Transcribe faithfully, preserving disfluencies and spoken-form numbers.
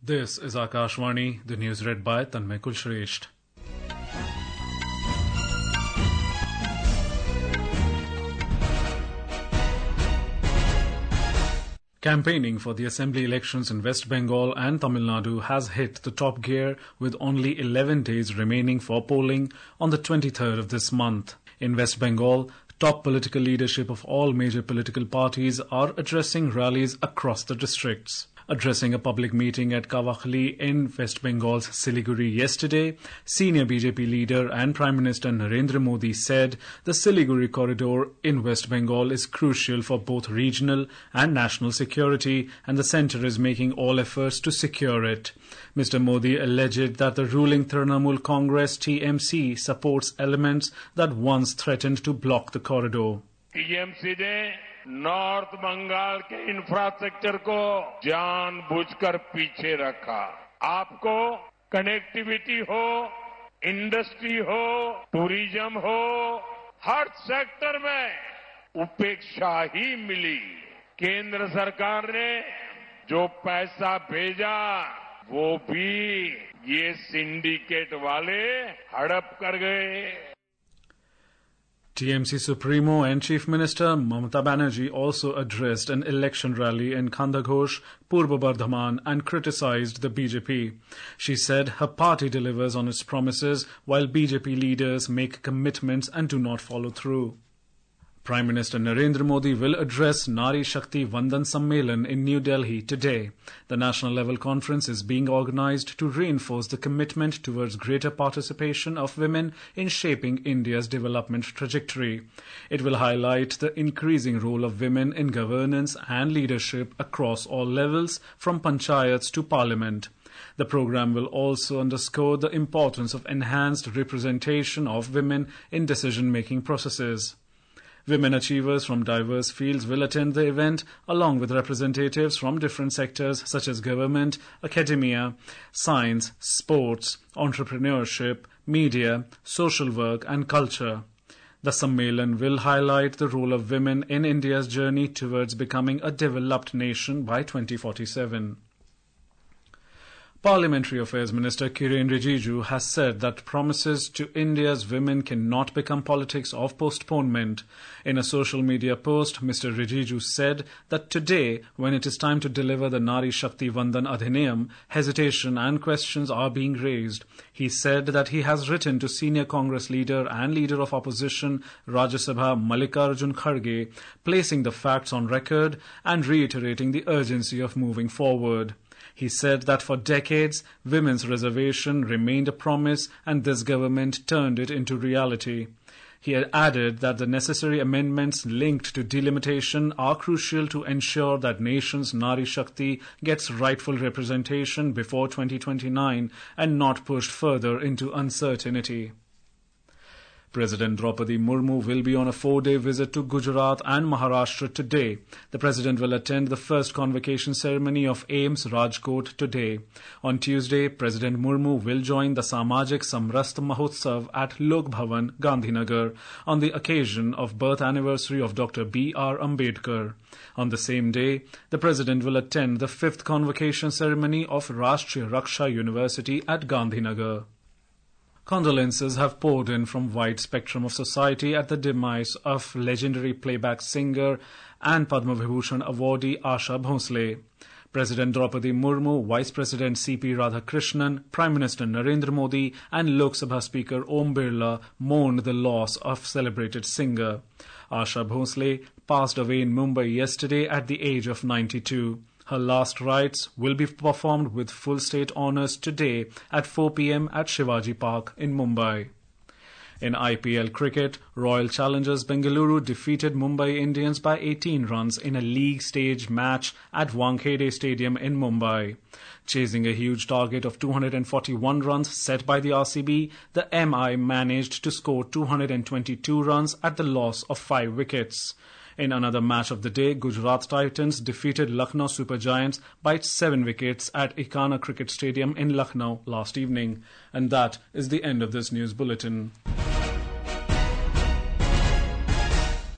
This is Akashvani, the news read by Tanmay Kulshresht. Campaigning for the assembly elections in West Bengal and Tamil Nadu has hit the top gear with only eleven days remaining for polling on the twenty-third of this month. In West Bengal, top political leadership of all major political parties are addressing rallies across the districts. Addressing a public meeting at Kavakhali in West Bengal's Siliguri yesterday, senior B J P leader and Prime Minister Narendra Modi said the Siliguri corridor in West Bengal is crucial for both regional and national security and the centre is making all efforts to secure it. Mister Modi alleged that the ruling Trinamool Congress T M C supports elements that once threatened to block the corridor. T M C ने north Bengal के infrastructure को जानबूझकर पीछे रखा। आपको connectivity हो, industry हो, tourism हो, हर सेक्टर में उपेक्षा ही मिली। केंद्र सरकार ने जो पैसा भेजा वो भी ये सिंडिकेट वाले हड़प कर गए। T M C Supremo and Chief Minister Mamata Banerjee also addressed an election rally in Khandaghosh, Purba Bardhaman and criticized the B J P. She said her party delivers on its promises while B J P leaders make commitments and do not follow through. Prime Minister Narendra Modi will address Nari Shakti Vandan Sammelan in New Delhi today. The national level conference is being organized to reinforce the commitment towards greater participation of women in shaping India's development trajectory. It will highlight the increasing role of women in governance and leadership across all levels, from panchayats to parliament. The program will also underscore the importance of enhanced representation of women in decision-making processes. Women achievers from diverse fields will attend the event along with representatives from different sectors such as government, academia, science, sports, entrepreneurship, media, social work and culture. The Sammelan will highlight the role of women in India's journey towards becoming a developed nation by twenty forty-seven. Parliamentary Affairs Minister Kiren Rijiju has said that promises to India's women cannot become politics of postponement. In a social media post, Mister Rijiju said that today, when it is time to deliver the Nari Shakti Vandan Adhiniyam, hesitation and questions are being raised. He said that he has written to senior Congress leader and leader of opposition Rajya Sabha Mallikarjun Kharge, placing the facts on record and reiterating the urgency of moving forward. He said that for decades, women's reservation remained a promise and this government turned it into reality. He had added that the necessary amendments linked to delimitation are crucial to ensure that nation's Nari Shakti gets rightful representation before twenty twenty-nine and not pushed further into uncertainty. President Draupadi Murmu will be on a four-day visit to Gujarat and Maharashtra today. The President will attend the first convocation ceremony of AIIMS Rajkot today. On Tuesday, President Murmu will join the Samajik Samrast Mahotsav at Lok Bhavan, Gandhinagar, on the occasion of birth anniversary of Doctor B R Ambedkar. On the same day, the President will attend the fifth convocation ceremony of Rashtriya Raksha University at Gandhinagar. Condolences have poured in from wide spectrum of society at the demise of legendary playback singer and Padma Vibhushan awardee Asha Bhosle. President Draupadi Murmu, Vice President C P Radhakrishnan, Prime Minister Narendra Modi and Lok Sabha Speaker Om Birla mourned the loss of celebrated singer. Asha Bhosle passed away in Mumbai yesterday at the age of ninety-two. Her last rites will be performed with full state honours today at four p.m. at Shivaji Park in Mumbai. In I P L cricket, Royal Challengers Bengaluru defeated Mumbai Indians by eighteen runs in a league stage match at Wankhede Stadium in Mumbai. Chasing a huge target of two hundred forty-one runs set by the R C B, the M I managed to score two hundred twenty-two runs at the loss of five wickets. In another match of the day, Gujarat Titans defeated Lucknow Super Giants by seven wickets at Ekana Cricket Stadium in Lucknow last evening. And that is the end of this news bulletin.